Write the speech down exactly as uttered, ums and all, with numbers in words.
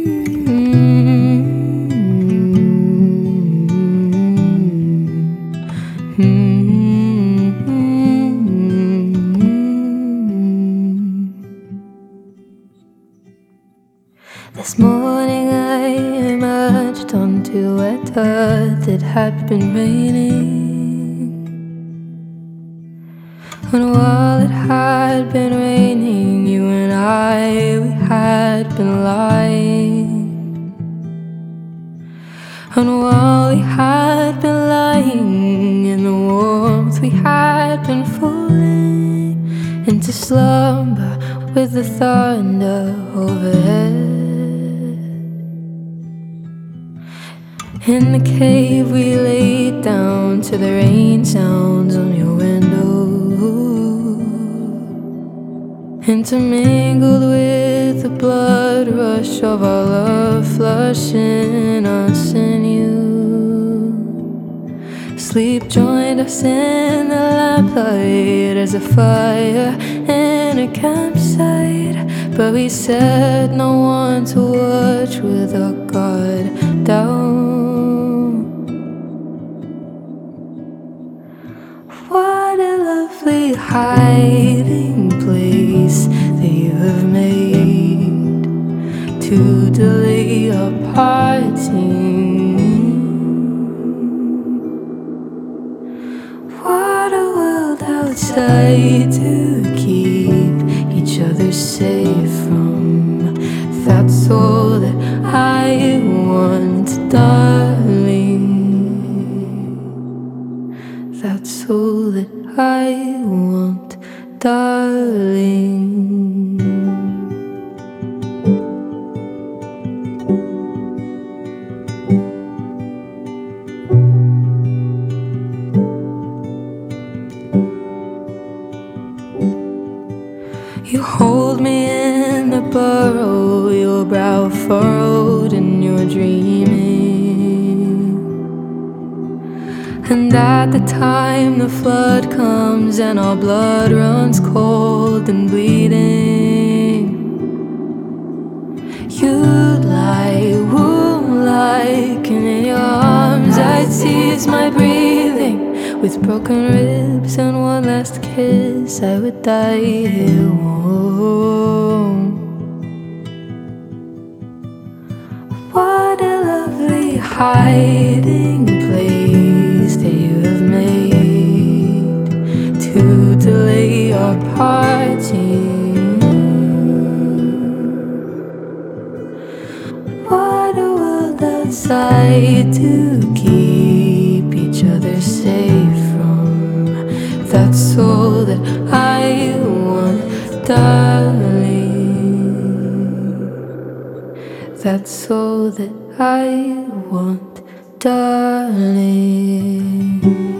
This morning I emerged onto wet earth. It had been raining, and while it had been raining, you and I, we had been lying. And while we had been lying in the warmth, we had been falling into slumber with the thunder overhead. In the cave we laid down to the rain sounds on your window, intermingled with the blood rush of our love flushing us in you. Sleep joined us in the lamplight as a fire in a campsite, but we said no one to watch with our guard down. What a lovely hiding place that you have made to delay our parting. What a world outside to keep each other safe from. That's all that I want, darling. That's all that I want, darling. You hold me in the burrow, your brow furrowed in your dreaming. And at the time the flood comes and our blood runs cold and bleeding, you'd lie womb-like, and in your arms I'd seize my breathing. With broken ribs and one last kiss, I would die here warm. What a lovely hiding place that you have made to delay our parting. What a world outside to keep each other safe from. That's all that I want, darling. That's all that I want, darling.